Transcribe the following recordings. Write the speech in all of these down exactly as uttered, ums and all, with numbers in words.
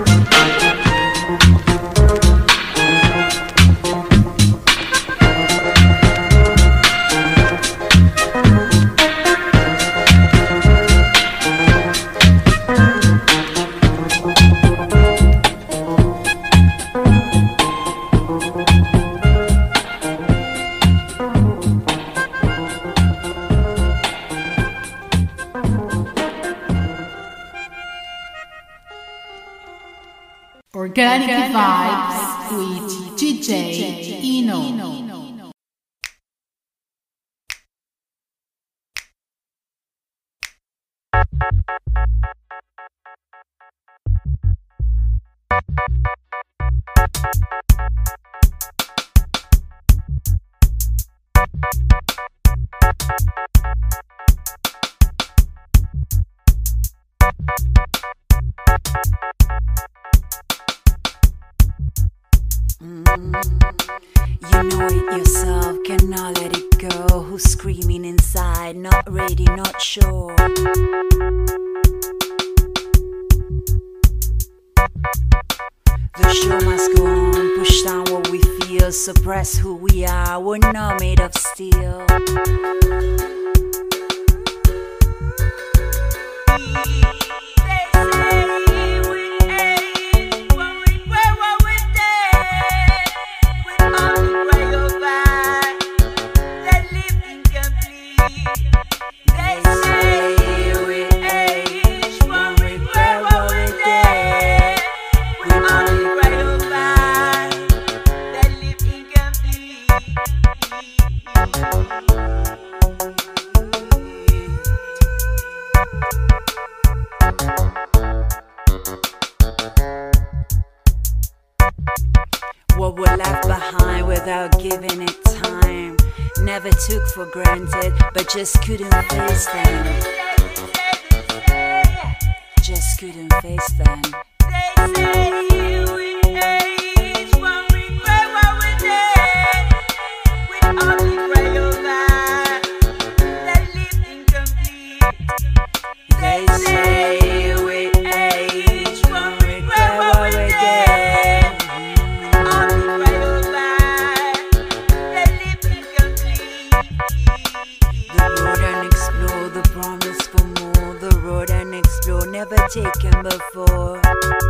Organic Vibes with D J Eno. You know it yourself, cannot let it go. Who's screaming inside, not ready, not sure. The show must go on, push down what we feel, suppress who we are, we're not made of steel. What we're left behind without giving it time. Never took for granted, but just couldn't face them. Just couldn't face them. They say with age won't regret what we did. The road and explore, the promise for more. The road and explore, never taken before.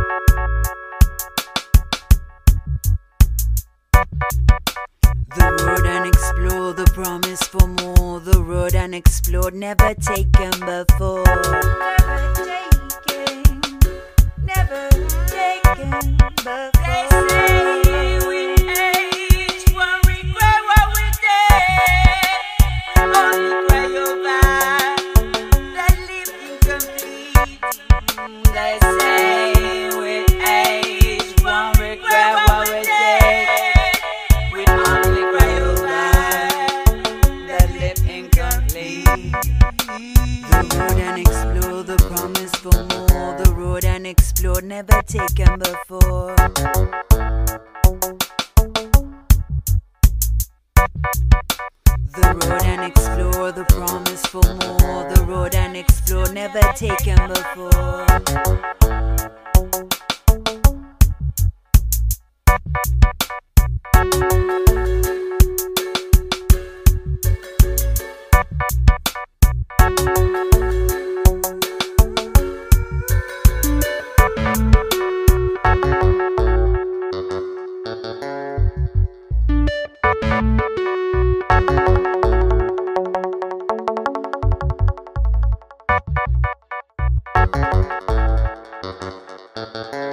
The road and explore, the promise for more. The road and explore, never taken before. Never taken, never taken before. They say with age won't regret what we did. We only cry over the living complete. They say with age won't regret what we did. We only cry over the living complete. The road and explore, the promise for more. The road and explore, never taken before. The road and explore, the promise for more. The road and explore, never taken before. We'll be right back.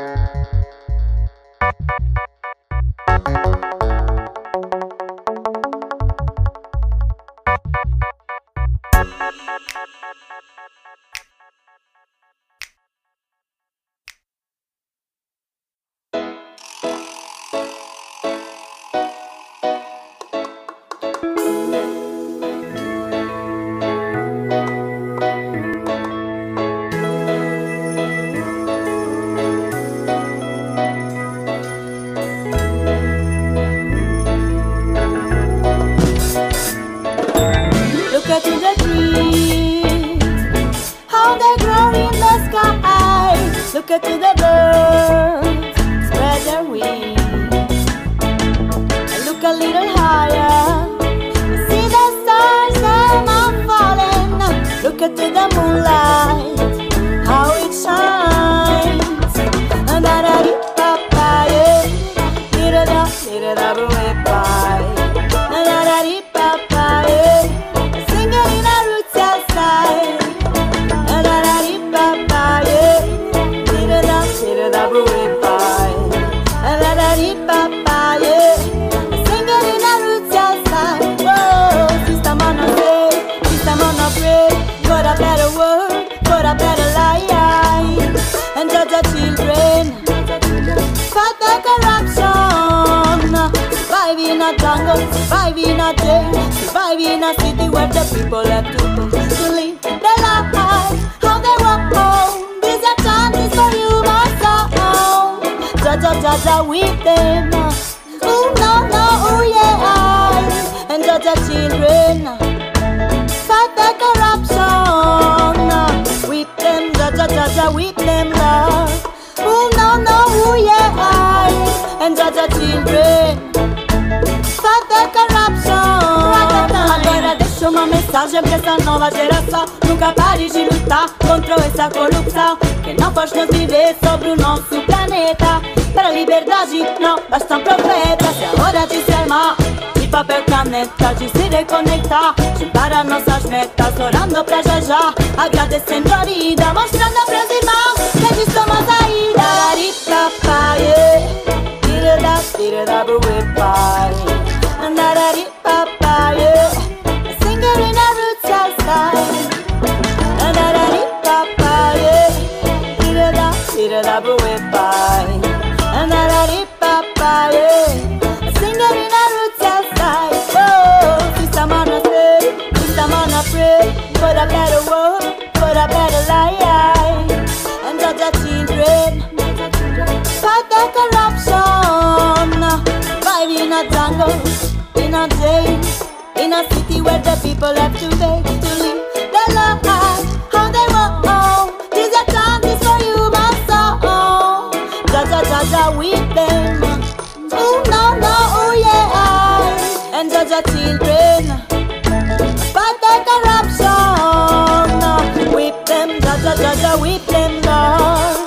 fight the corruption. Survive in a jungle, survive in a jail, survive in a city where the people have to go to live their life how they want home. These are chances for you, my soul. Jaja, Jaja, with them. Ooh, no, no, ooh, yeah. And Jaja, children, fight the corruption. With them, Jaja, Jaja, with them, love. Ooh, no, no, ooh, yeah. And Jaja, children, fight the corruption. Agora deixa uma mensagem pra essa nova geração: nunca pare de lutar contra essa corrupção que não faz nos viver sobre o nosso planeta. Para a liberdade não bastam profetas. É hora de se armar de papel caneta, de se reconectar, juntar as nossas metas, orando pra já já, agradecendo a vida, mostrando pros irmãos que eles somos aí. Darari papai, tira da, tira da buepai. Darari papai, singer in a roots outside. Darari papai, tira da, tira da buepai. Darari papai, singer in a roots outside. Oh, sister man I say, sister man I pray for a better world, for a better life. And Jaja children, fight the corruption. Fight in a jungle, in a jail, in a city where the people have to beg to live their life how they want. These are chances for you, my soul. Jaja, Jaja, with them. Ooh, no, no, ooh, yeah. And Jaja children, fight the corruption. Whip them, Jaja, Jaja, whip them, Lord.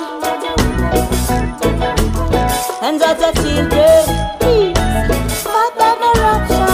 And Jaja children, please, fight the corruption.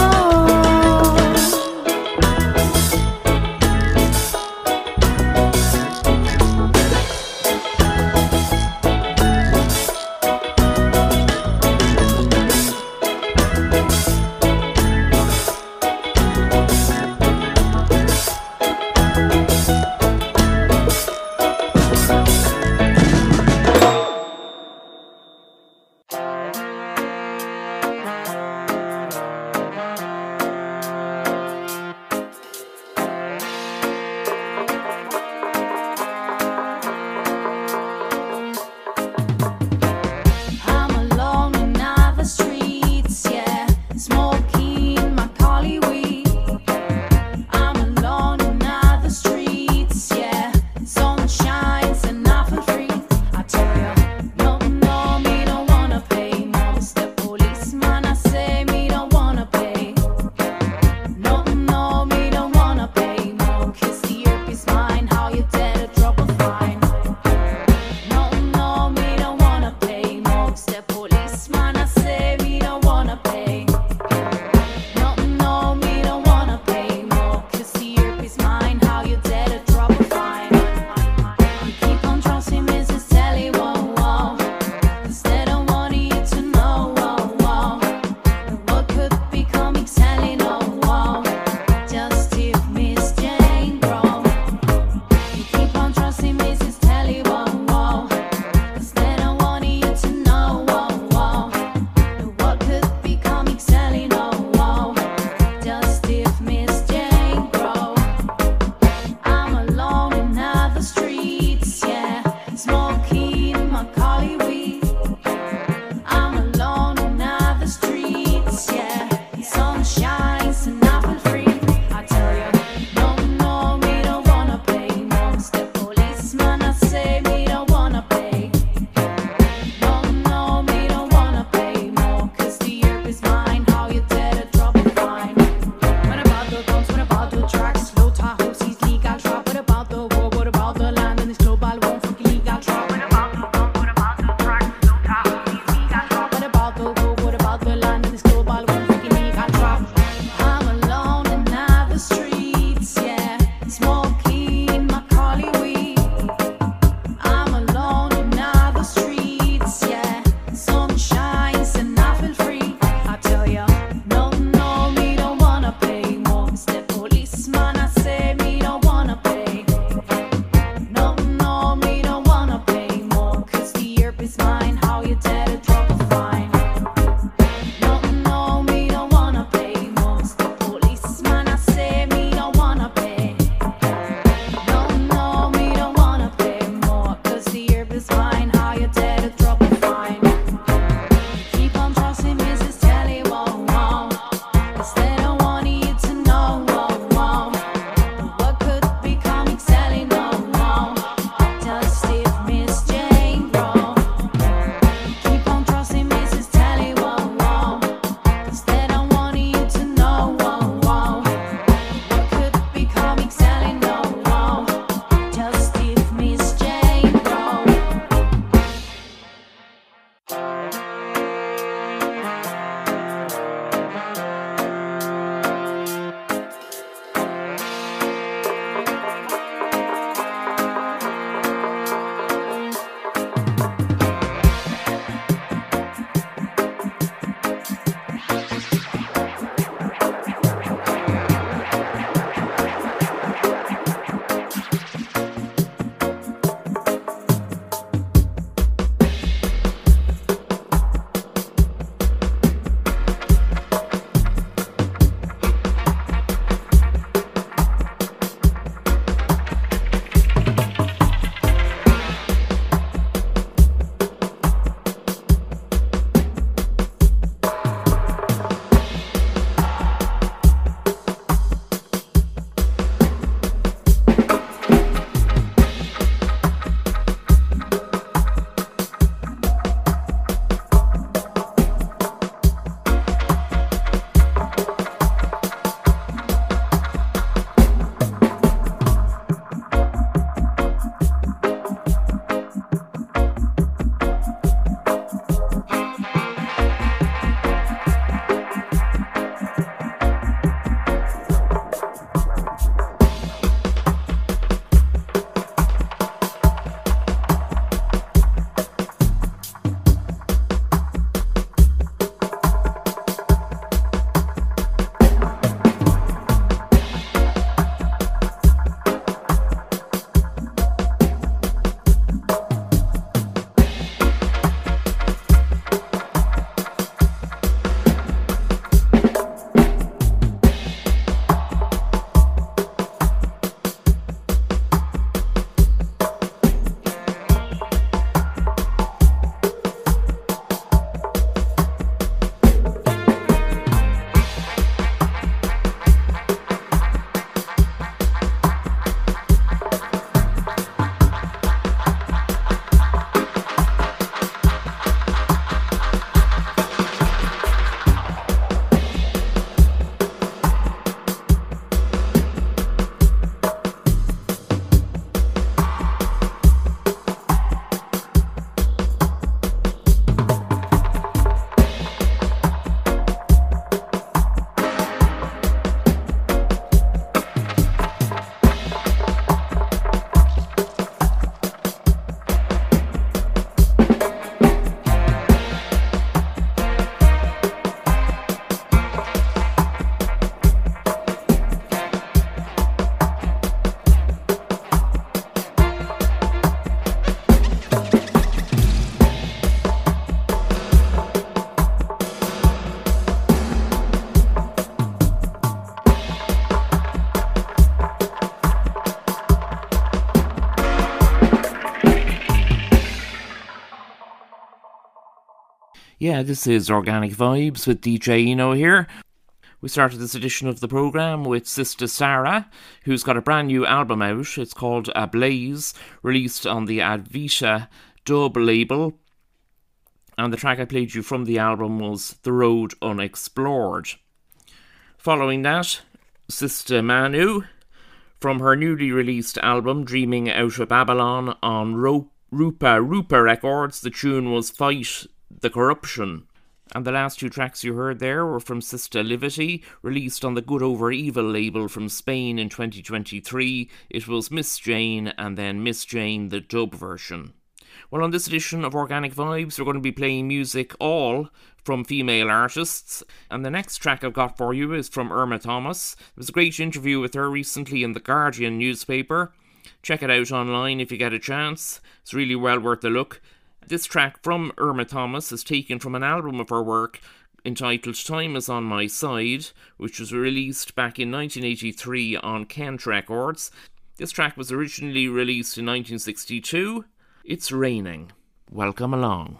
Yeah, this is Organic Vibes with D J Eno here. We started this edition of the programme with Sister Sarah, who's got a brand new album out. It's called Ablaze, released on the Advita Dub label. And the track I played you from the album was The Road Unexplored. Following that, Sister Manu, from her newly released album Dreaming Out of Babylon on Ro- Rupa Rupa Records, the tune was Fight the Corruption. And the last two tracks you heard there were from Sister Livity, released on the Good Over Evil label from Spain in twenty twenty-three. It was Miss Jane and then Miss Jane, the dub version. Well, on this edition of Organic Vibes, we're going to be playing music all from female artists. And the next track I've got for you is from Irma Thomas. There was a great interview with her recently in the Guardian newspaper. Check it out online if you get a chance. It's really well worth a look. This track from Irma Thomas is taken from an album of her work entitled Time Is On My Side, which was released back in nineteen eighty-three on Kent Records. This track was originally released in nineteen sixty-two. It's Raining. Welcome along.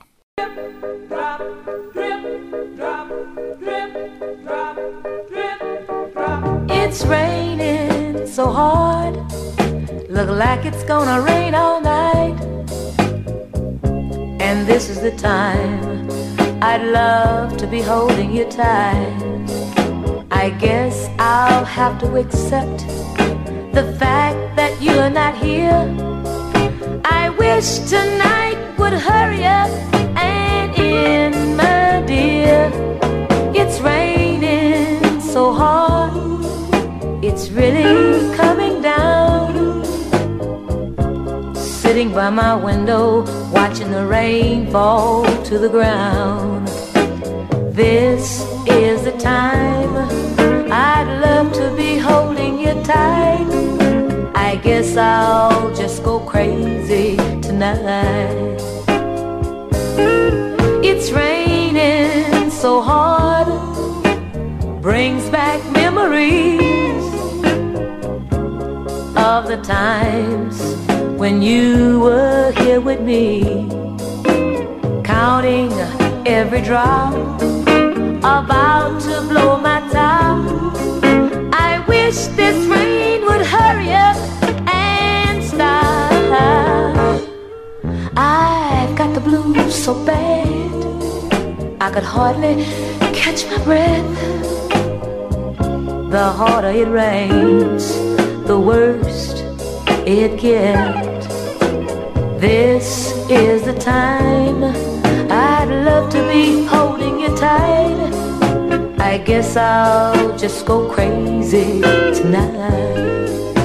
It's raining so hard, look like it's gonna rain all night. And this is the time I'd love to be holding you tight. I guess I'll have to accept the fact that you're not here. I wish tonight would hurry up and end, my dear. It's raining so hard, it's really coming down. Sitting by my window, watching the rain fall to the ground. This is the time I'd love to be holding you tight. I guess I'll just go crazy tonight. It's raining so hard, brings back memories of the times when you were here with me, counting every drop, about to blow my top. I wish this rain would hurry up and stop. I've got the blues so bad, I could hardly catch my breath. The harder it rains, the worst it gets. This is the time I'd love to be holding you tight. I guess I'll just go crazy tonight.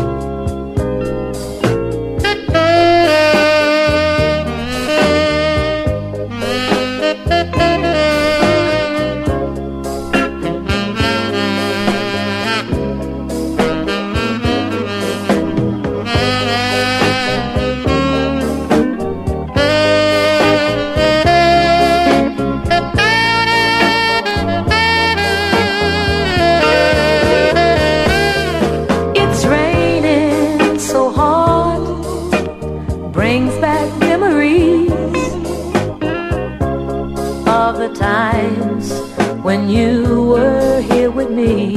Times when you were here with me.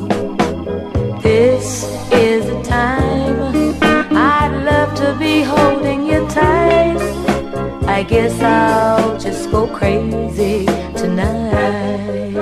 This is the time I'd love to be holding you tight. I guess I'll just go crazy tonight.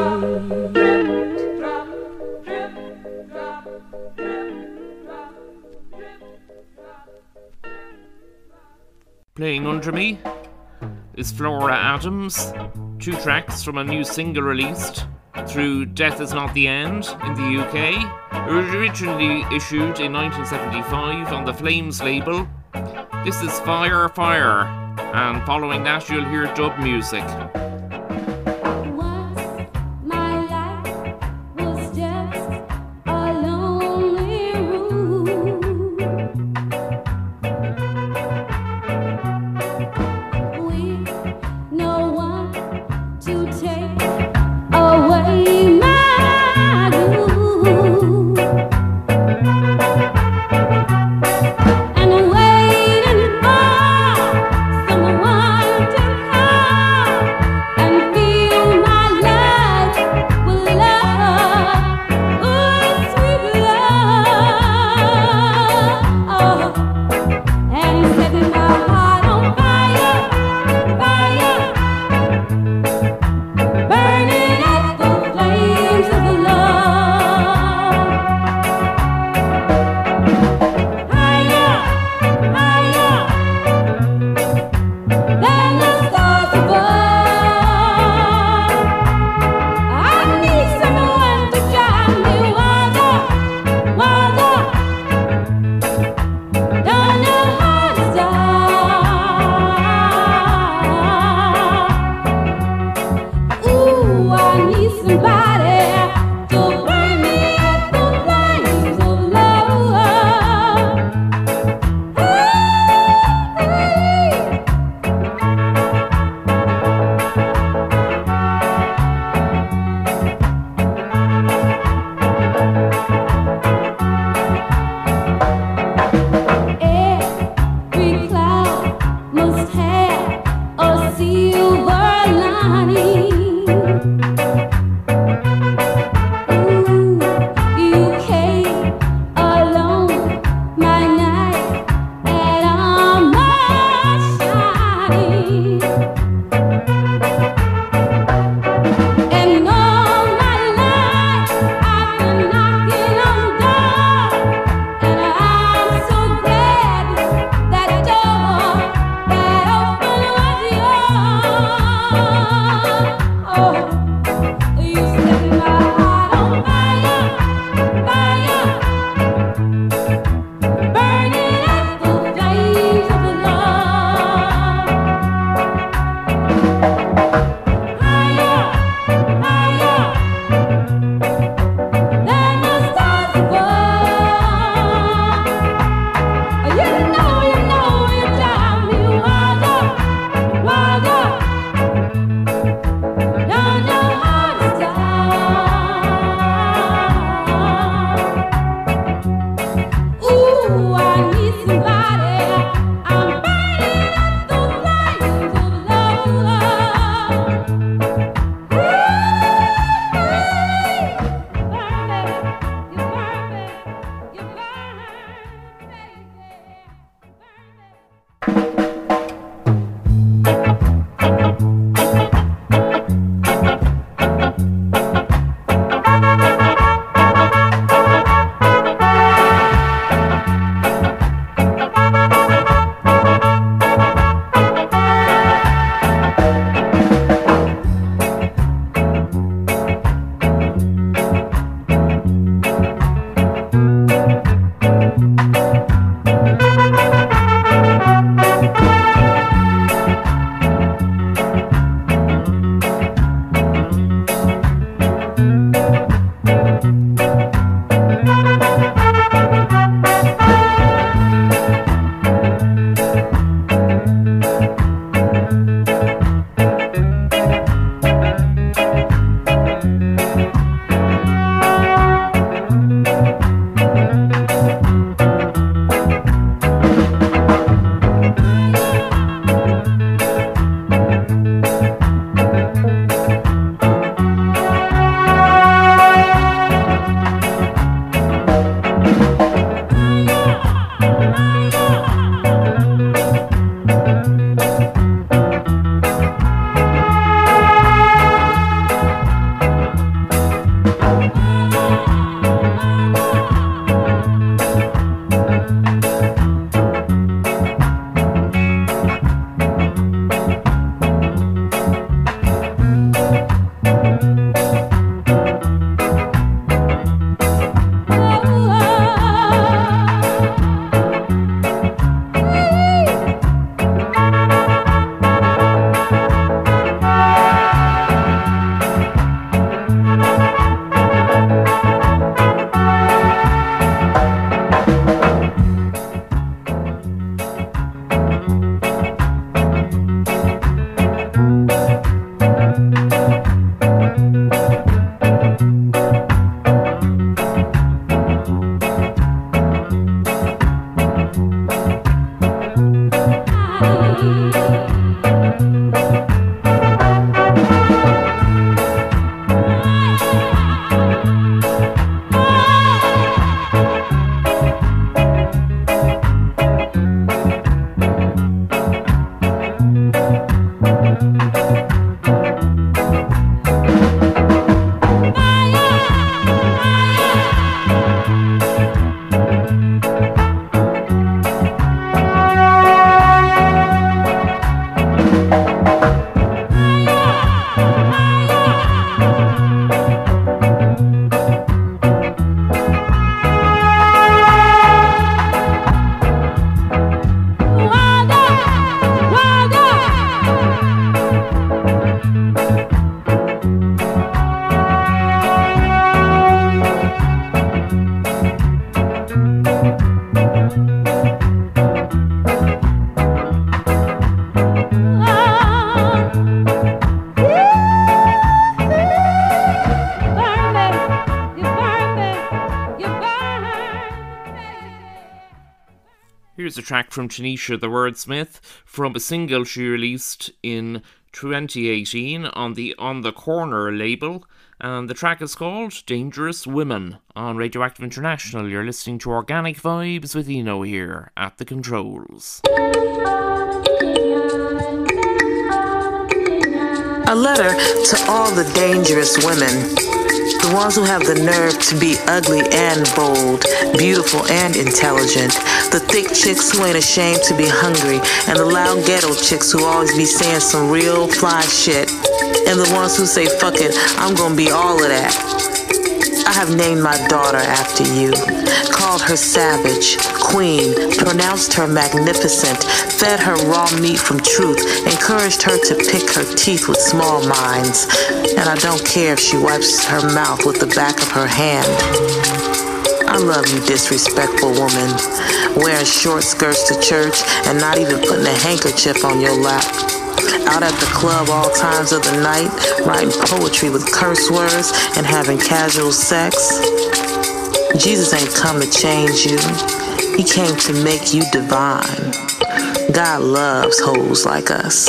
Playing under me is Flora Adams. Two tracks from a new single released through Death Is Not the End in the U K. It was originally issued in nineteen seventy-five on the Flames label. This is Fire Fire, and following that you'll hear dub music. Here's a track from Tanisha the Wordsmith from a single she released in twenty eighteen on the On the Corner label, and the track is called Dangerous Women. On Radioactive International, you're listening to Organic Vibes with Eno here at the controls. A letter to all the dangerous women. The ones who have the nerve to be ugly and bold, beautiful and intelligent. The thick chicks who ain't ashamed to be hungry, and the loud ghetto chicks who always be saying some real fly shit. And the ones who say, fuck it, I'm gonna be all of that. I have named my daughter after you, called her savage, queen, pronounced her magnificent, fed her raw meat from truth, encouraged her to pick her teeth with small minds, and I don't care if she wipes her mouth with the back of her hand. I love you, disrespectful woman, wearing short skirts to church and not even putting a handkerchief on your lap. Out at the club all times of the night, writing poetry with curse words and having casual sex. Jesus ain't come to change you. He came to make you divine. God loves hoes like us.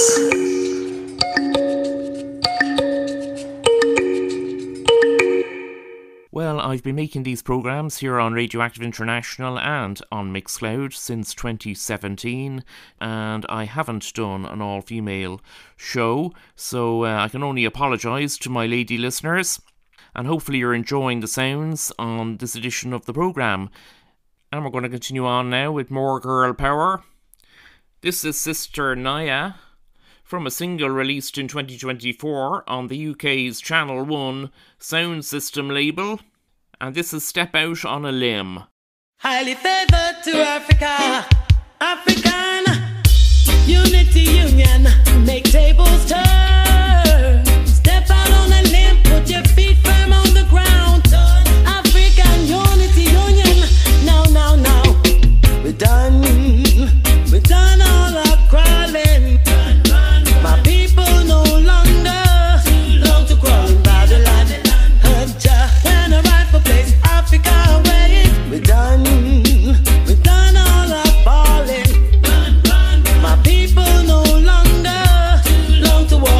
Well, I've been making these programmes here on Radioactive International and on Mixcloud since twenty seventeen, and I haven't done an all-female show, so uh, I can only apologise to my lady listeners, and hopefully you're enjoying the sounds on this edition of the programme. And we're going to continue on now with more girl power. This is Sister Naya from a single released in twenty twenty-four on the U K's Channel one sound system label, and this is Step Out on a Limb. Highly favored to Africa, African Unity Union, make tables turn. Step out on a limb, put your feet firm on the ground. African Unity Union, now, now, now. We're done, we're done all our crawling. My people no longer long to crawl in Babylon. When a rightful place, Africa ways. We're done, we're done all our balling. My people no longer long to walk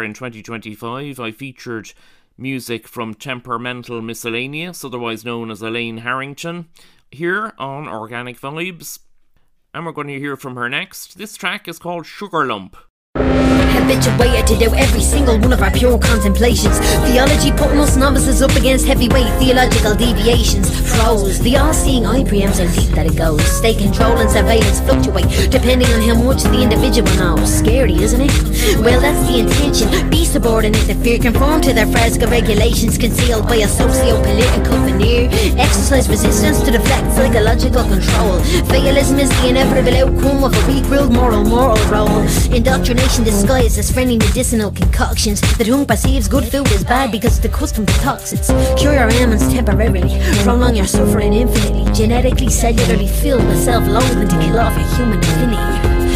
in twenty twenty-five, I featured music from Temperamental Miscellaneous, otherwise known as Elaine Harrington, here on Organic Vibes. And we're going to hear from her next. This track is called Sugar Lump. Habituated to do every single one of our pure contemplations. Theology putting us novices up against heavyweight theological deviations. Pros, the all-seeing eye preempts how deep that it goes. State control and surveillance fluctuate depending on how much the individual knows. Scary, isn't it? Well, that's the intention. Be subordinate to fear, conform to their fragile regulations concealed by a socio-political veneer. Exercise resistance to deflect psychological control. Fatalism is the inevitable outcome of a weak-willed moral moral role. Indoctrination disguised as friendly medicinal concoctions. The tongue perceives good food as bad because it's accustomed to toxins. Cure your ailments temporarily, prolong your suffering infinitely. Genetically, cellularly filled with self-loathing to kill off your human affinity.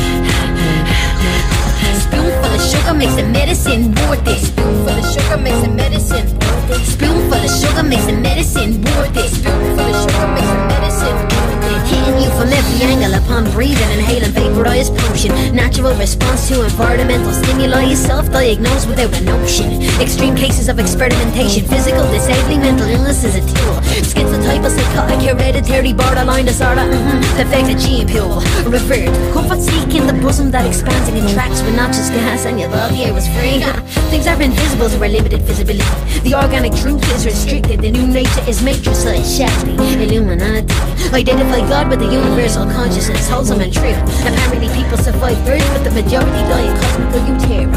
Spoonful of sugar makes the medicine worth it. Spoonful of sugar makes the medicine worth it. Spoonful of sugar makes the medicine worth it. Spoonful of sugar makes the medicine worth it. Hitting you from every angle upon breathing, inhaling vaporized potion. Natural response to environmental stimuli. Self-diagnosed without a notion. Extreme cases of experimentation. Physical disabling, mental illness is a tool. Schizotypal, psychotic, hereditary, borderline disorder. Mm-hmm. Perfected gene pool. Revert. Comfort seeking the bosom that expands and contracts with noxious gas, and you thought the air was free. Things are invisible to our limited visibility. The organic truth is restricted. The new nature is matrixized, shadowy, Illuminati. Identify God with the universal consciousness, wholesome and true. Apparently people survive birth, but the majority die in cosmical utero.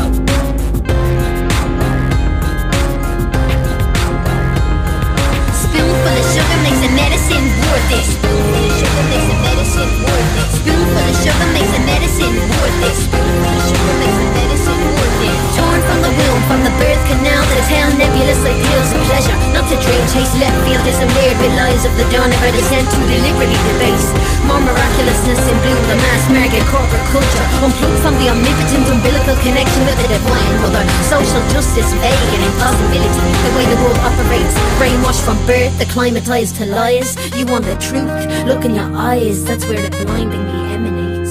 Spoonful of sugar makes the medicine worth it. Spoonful of sugar makes the medicine worth it. Spoonful of sugar makes the medicine worth it. Spoonful of sugar makes the medicine worth it. Torn from the womb, from the birth canal to the tail, nebulous like tales of pleasure. Not to dream, chase left field, is a layered with lies of the dawn of our descent to deliberately debase. More miraculousness in bloom, the mass market corporate culture. Unplugged from the omnipotent umbilical connection with the divine mother. Social justice vague and impossibility. The way the world operates, brainwashed from birth, acclimatized to lies. You want the truth? Look in your eyes, that's where the blindingly emanates.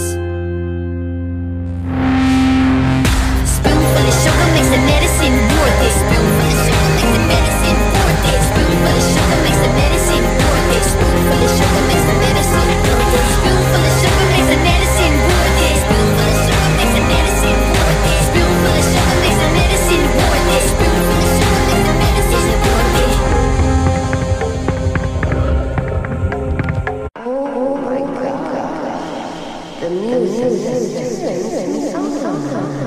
Spoonful of sugar makes the medicine worth it. Spoonful of sugar makes the medicine worth it. Spoonful of sugar makes the medicine worth it. Spoonful of sugar makes the medicine worth it. Spoonful of sugar makes the medicine worth it. Spoonful of sugar makes the medicine worth it. Spoonful of sugar makes the medicine worth it. Spoonful of sugar makes the medicine worth it. Oh my God, the music is just so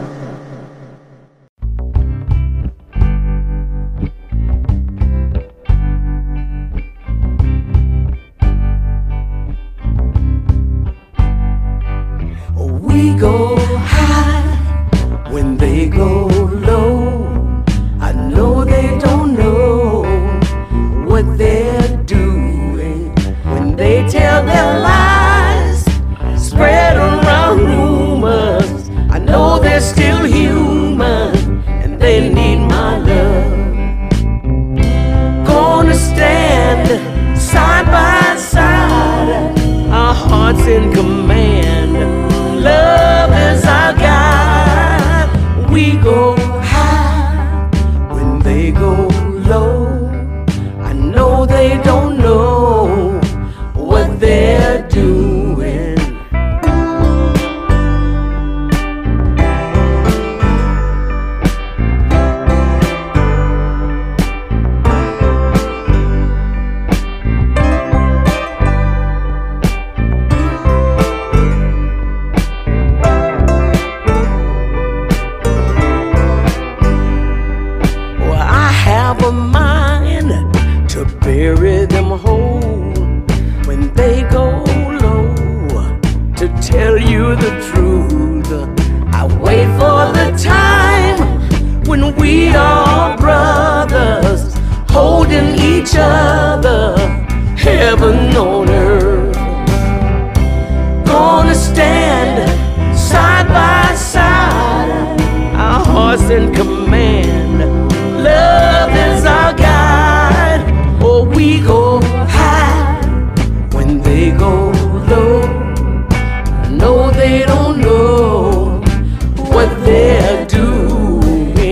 We go high when they go low. I know they don't know what they're doing when they tell their lies, spread around rumors. I know they're still human and they need my love. Gonna stand side by side, our hearts in command. Love is our guide. We go high when they go low. I know they don't know what they're doing. Bury them whole when they go low. To tell you the truth, I wait for the time when we are brothers, holding each other, heaven on earth. Gonna stand side by side, our hearts in command. Love is our guide. Oh, we go high when they go low. I know they don't know what they're doing.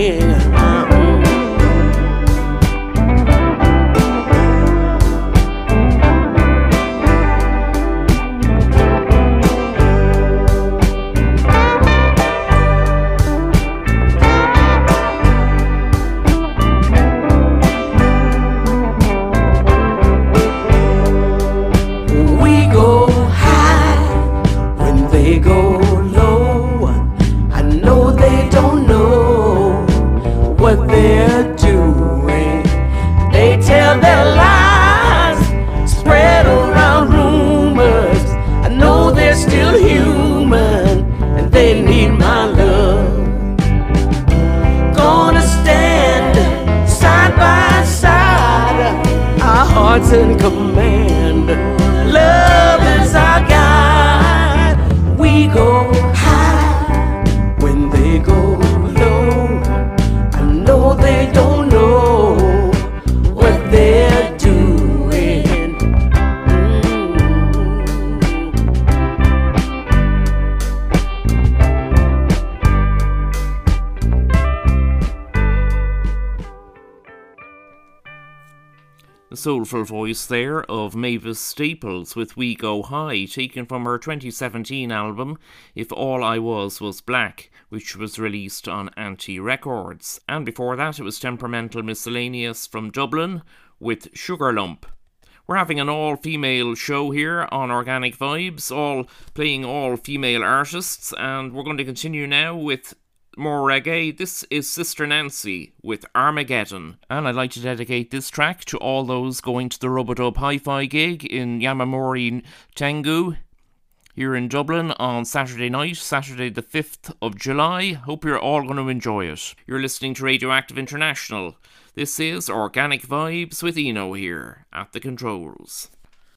soulful voice there of Mavis Staples with We Go High, taken from her twenty seventeen album If All I Was Was Black, which was released on Anti Records. And before that it was Temperamental Miscellaneous from Dublin with Sugar Lump. We're having an all-female show here on Organic Vibes, all playing all-female artists, and we're going to continue now with more reggae. This is Sister Nancy with Armageddon, and I'd like to dedicate this track to all those going to the Rub-a-Dub Hi-Fi gig in Yamamori Tengu here in Dublin on Saturday night, Saturday the fifth of July. Hope you're all going to enjoy it. You're listening to Radioactive International. This is Organic Vibes with Eno here at the controls.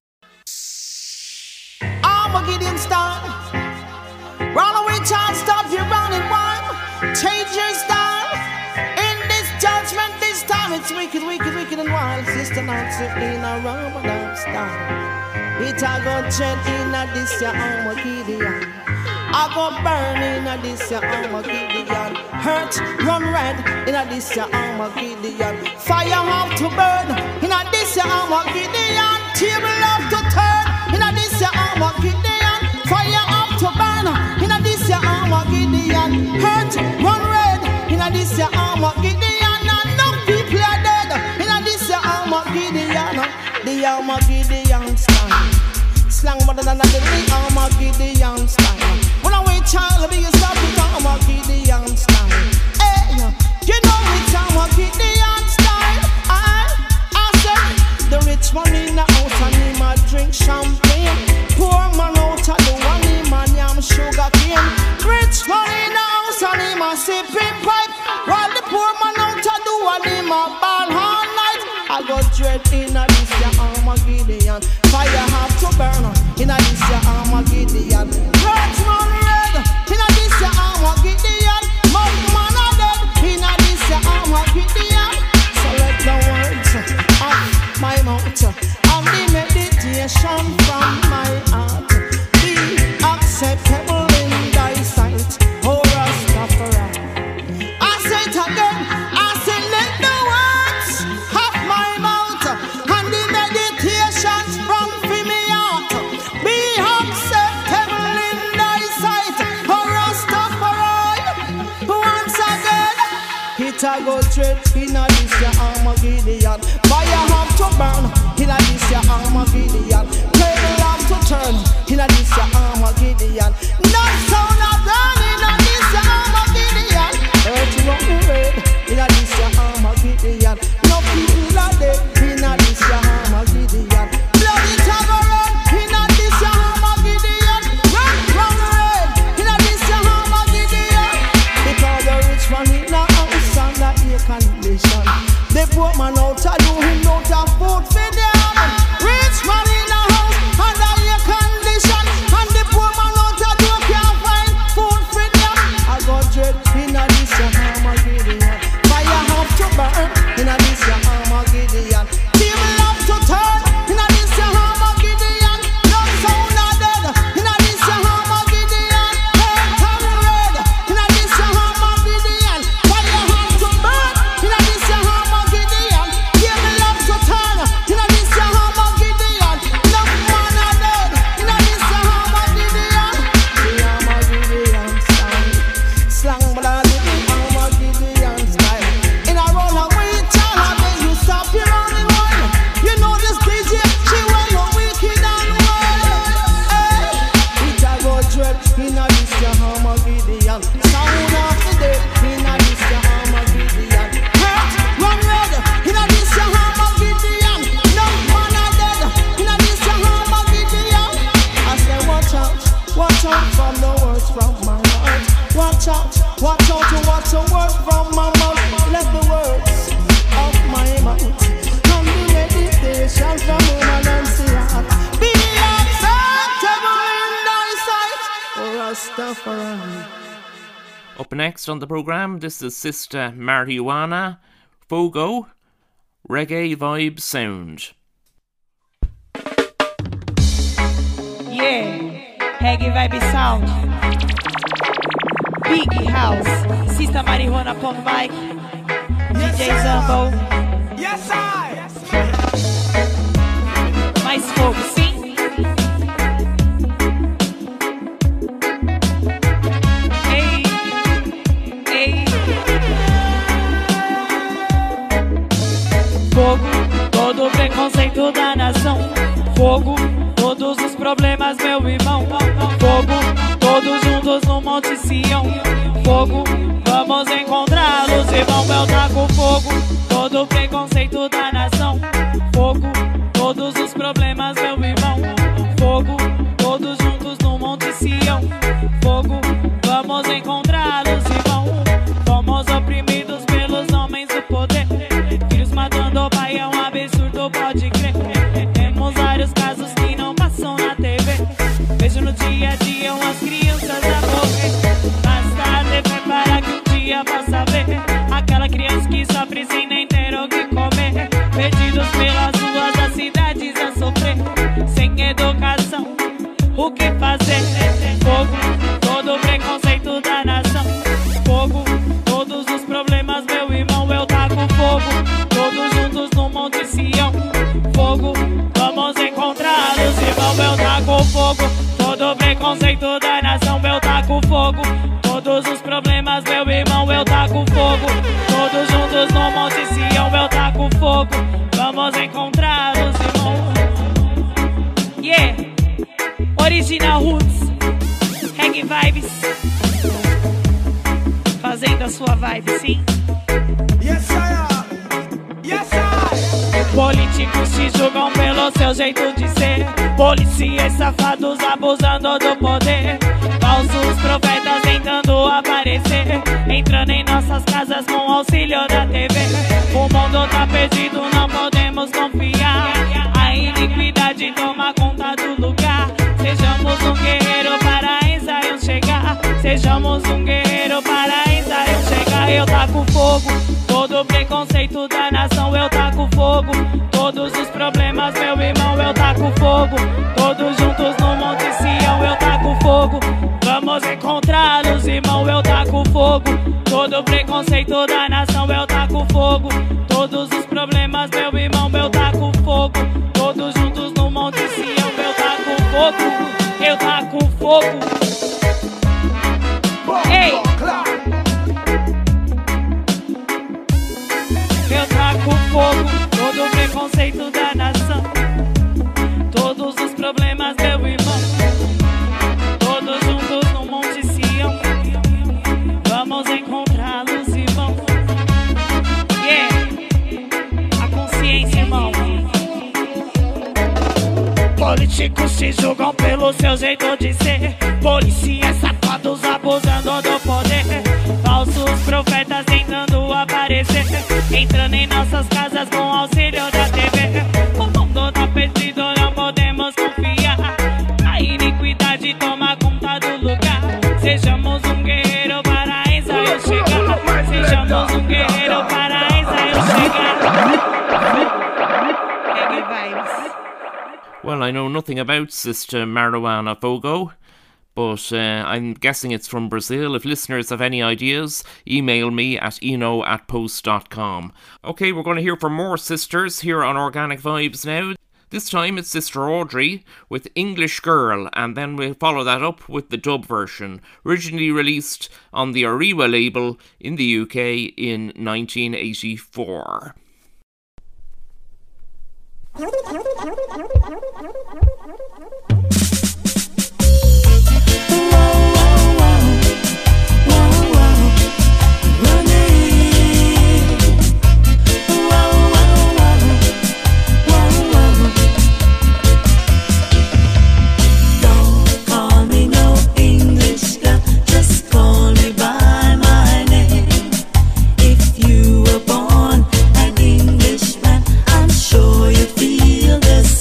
Armageddon style. Run away, child, stop your running wild. Change your style. In this judgment, this time it's wicked, wicked, wicked and wild. Sister Nancy in a rubber style. It a go jet in a this ya Armageddon. I go burn in a this ya Armageddon. Hurt, run red in a this ya Armageddon. Fire have to burn in a this ya Armageddon. Table have to turn in a this ya Armageddon. Fire have to burn in a this ya Armageddon. Hurt, run red in a this ya Armageddon. And no people are dead in a this ya Armageddon. The Armageddon style. Slang better than the Armageddon style. When I wait, child, be a stop with Armageddon style. Hey, you know it's Armageddon style. I, I said, the rich man in the house and him a drink champagne. Poor man out of the one him a yam sugar cane. Rich man in the house and him a sipping pipe, while the poor man out of the one him a ball all night. I got dread in a this ya Armageddon. Fire have to burn in a this ya Armageddon. Hurt man red in a this ya Armageddon. Mouth man a dead in a this ya Armageddon. So let the words of my mouth and the meditation from my heart be acceptable in thy sight, O Rastafari. I say it again, I say let the words of my mouth and the meditation from my heart be acceptable in thy sight, O Rastafari. Once again, it a go straight in a this ya Armageddon. Fire have to burn in a this ya Armageddon. Table have to turn in a this ya Armageddon. Not sound a burn in a this ya Armageddon. Earth run red in a this ya Armageddon. No people are dead in a this ya Armageddon. Blood it a go run in a this ya Armageddon. Run, run red in a this ya Armageddon. Because the rich man in a house and the air condition. The poor man out a do him out a food for them. Rich man in a house and the air condition, and the poor man out a do can't find food for them. I got dread in a this ya Armageddon. Fire have to burn in a this ya Armageddon. Table have to turn in a this ya Armageddon. No sound a dead in a this ya Armageddon. Hurt and red in a this ya Armageddon. Fire have to burn in a this ya Armageddon. Table have to turn in a this ya Armageddon. No man a dead in a this ya Armageddon. The Armageddon style. Slang but I did the Armageddon style. In a runaway child, I beg you stop your running one. You know this D J, she well no wicked and wild. Hey, it a go dread in a this ya Armageddon. Sound of the day in a this ya Armageddon. Hurt, run red in a this ya Armageddon. No man a dead in a this ya Armageddon. I say watch out, watch out from the words from my heart. Watch out, watch out to watch the words from my mouth. Let the words of my mouth and the meditation from woman and see heart be acceptable in thy sight, O Rastafari. Up next on the programme, this is Sister Marijuana, Fogo, Reggae Vibe Sound. Yeah, Reggae Vibe Sound. Biggie House, Sister Marijuana upon mic, D J Zambo. Yes, I. mais fogo, sim. Ei, ei. Fogo, todo preconceito da nação. Fogo, todos os problemas, meu irmão. Fogo, todos juntos no Monte Sião. Fogo, vamos encontrá-los, irmão. Eu taco fogo, todo preconceito da nação. Fogo, todos os problemas, meu irmão. Fogo, todos juntos no Monte Sião. Fogo, vamos encontrá-los, irmão. Fomos oprimidos pelos homens do poder. Filhos matando o pai é um absurdo, pode crer. Temos vários casos que não passam na T V. Vejo no dia a dia umas crianças a morrer. Basta ter fé para que um dia possa ver aquela criança que sofre sem nem ter o que comer. Perdidos pelas ruas das cidades a sofrer. Sem educação, o que fazer? Fogo, todo preconceito da nação. Fogo, todos os problemas, meu irmão, eu taco fogo. Todos juntos no Monte Sião. Fogo, vamos encontrá-los, irmão, eu taco fogo. Todo preconceito da nação, eu taco fogo. Todos os problemas, meu irmão, eu taco fogo. Todos juntos no Monte Sião, eu taco fogo. Vamos encontrá-los, irmão. Yeah, Original Roots, Reggae Vibes, fazendo a sua vibe, sim. Yes, I am. Yes, I. Políticos te julgam pelo seu jeito de ser. Policiais safados abusando do poder. Falsos profetas tentando aparecer. Entrando em nossas casas com auxílio da T V. O mundo tá perdido, não podemos confiar. A iniquidade toma conta do lugar. Sejamos um guerreiro para ensaio chegar. Sejamos um guerreiro para ensaio chegar. Eu taco fogo, todo preconceito da nação, eu taco fogo. Todos os problemas, meu irmão, eu taco fogo. Todos juntos no Monte Sião, eu taco fogo. Vamos encontrá-los, irmão, eu taco fogo. Todo preconceito da nação, eu taco fogo. Todos os problemas, meu irmão, eu taco fogo. Todos juntos no Monte Sião, eu taco fogo. Eu taco fogo. Ei! Eu taco fogo, todo preconceito da nação. Todos os problemas, meu irmão. Todos juntos no Monte Sião. Vamos encontrá-los, irmão. Yeah, a consciência, irmão. Políticos te julgam pelo seu jeito de ser. Policiais safados abusando do poder. Falsos profetas tentando aparecer. Entrando em nossas casas com auxílio da T V. O mundo tá perdido, não podemos confiar. A iniquidade toma conta do lugar. Sejamos um guerreiro para ensaio chegar. Sejamos um guerreiro para ensaio chegar. Reggae Vibes. Well, I know nothing about Sister Marijuana Fogo, but uh, I'm guessing it's from Brazil. If listeners have any ideas, email me at eno at post dot com. Okay, we're going to hear from more sisters here on Organic Vibes now. This time it's Sister Audrey with English Girl, and then we'll follow that up with the dub version, originally released on the Ariwa label in the U K in nineteen eighty-four. This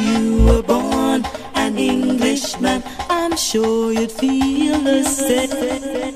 you were born an Englishman, I'm sure you'd feel the same.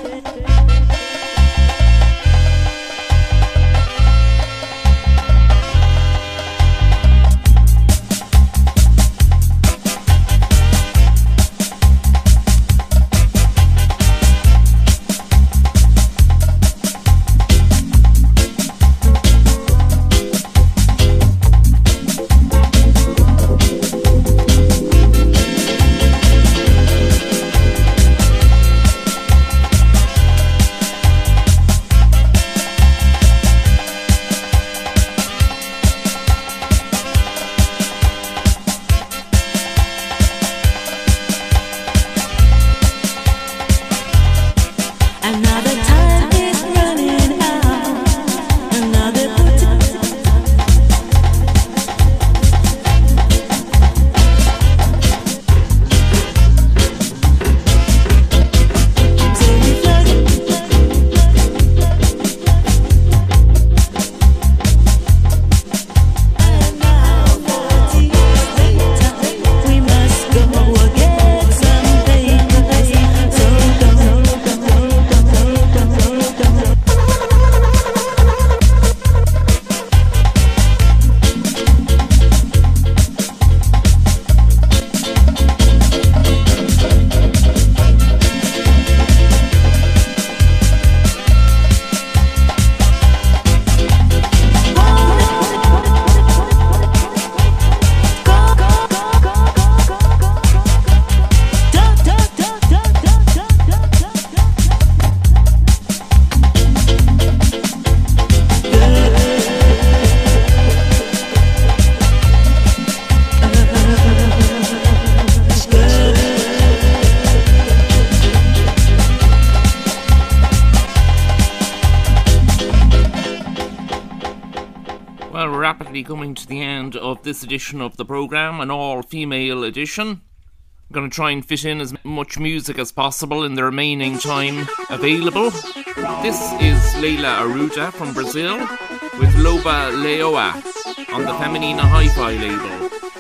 Coming to the end of this edition of the programme, an all-female edition. I'm going to try and fit in as much music as possible in the remaining time available. This is Leila Aruda from Brazil with Loba Leoa on the Feminina Hi-Fi label.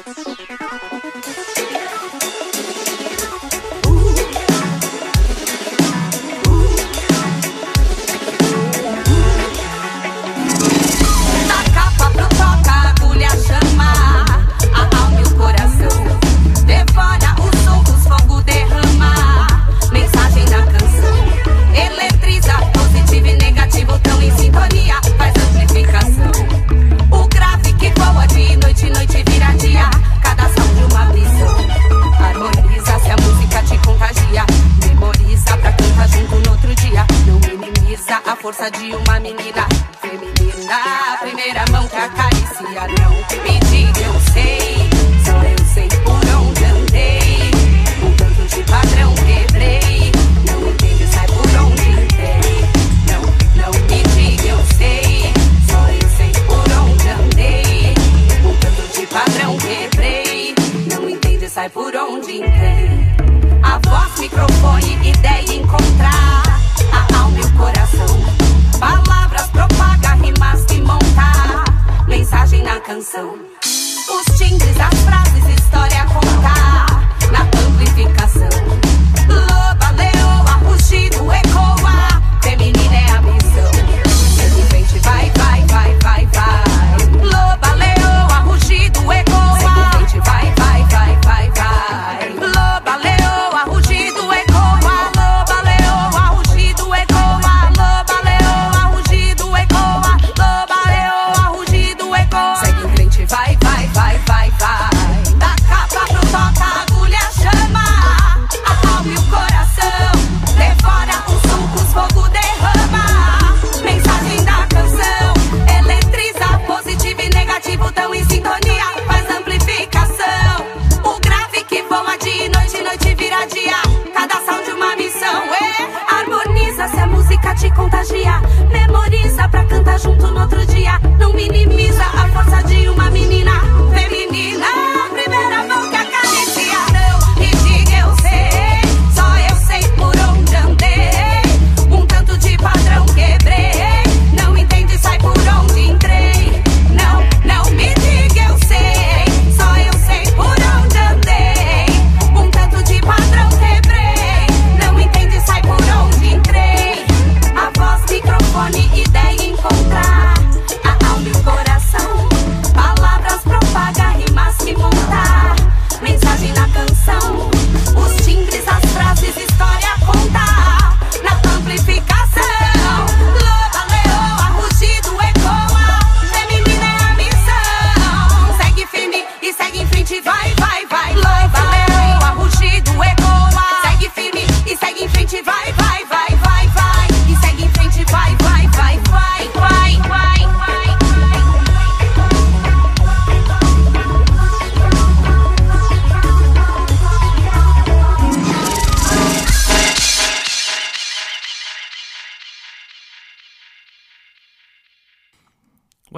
Força de uma menina feminina, a primeira mão que acaricia, não me diga eu sei, só eu sei por onde andei, um tanto de padrão quebrei, não entende, sai por onde entrei, não, não me diga eu sei, só eu sei por onde andei, um tanto de padrão quebrei, não entende, sai por onde entrei, a voz, microfone, ideia encontrar, a alma e o coração. Palavras propaga, rimas que montar, mensagem na canção. Os timbres, as frases, história a contar, na amplificação. Loba, leoa, rugido, ecoa, feminina é a missão. De repente vai, vai, vai, vai, vai. Loba, leoa, rugido, ecoa. De repente vai, vai, vai, vai, vai. Loba, leoa, rugido, ecoa. Loba, leoa, rugido, ecoa. Loba, leoa, rugido, ecoa. Loba, leoa, rugido, ecoa. Segue em frente, vai, vai, vai, vai, vai. Da capa pro toca, agulha chama. A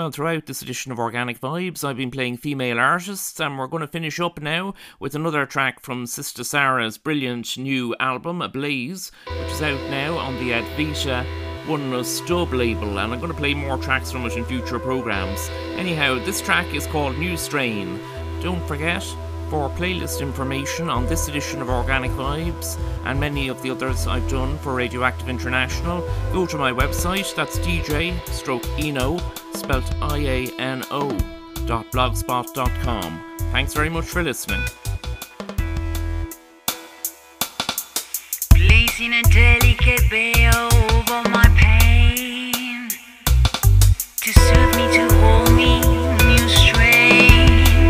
Well, throughout this edition of Organic Vibes, I've been playing female artists, and we're going to finish up now with another track from Sister Sarah's brilliant new album, Ablaze, which is out now on the Advita Oneness dub label, and I'm going to play more tracks from it in future programmes. Anyhow, this track is called New Strain. Don't forget, for playlist information on this edition of Organic Vibes and many of the others I've done for Radioactive International, go to my website. That's D J stroke Eno, spelt I A N O, dot blogspot dot com. Thanks very much for listening. Placing a delicate veil over my pain to soothe me, to hold me, new strain.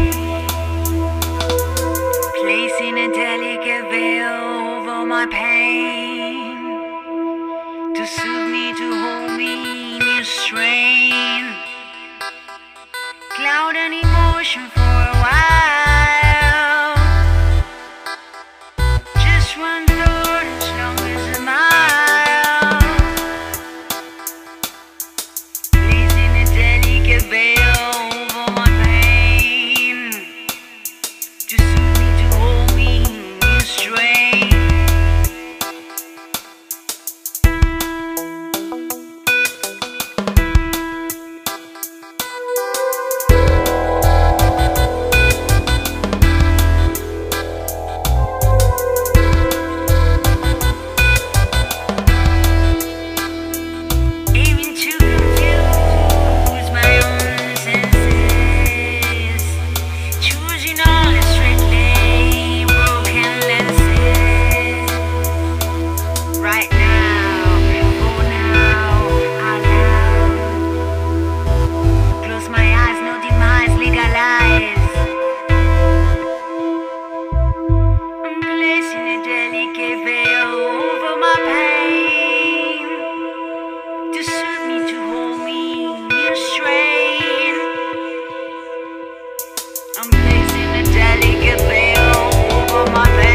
Placing a delicate veil over my pain to soothe me, to hold me, new strain. Cloud and emotion for a while, just one thought as long as a mile. Placing a delicate veil over my pain to soothe me, to hold me, new strain. Aiming to confuse my own senses, choosing all the strictly broken lenses. Right now, oh now, out loud. Close my eyes, no demise, legalize. I'm placing a delicate veil over my pain to soothe me, to hold me, new strain. I'm placing a delicate veil over my pain.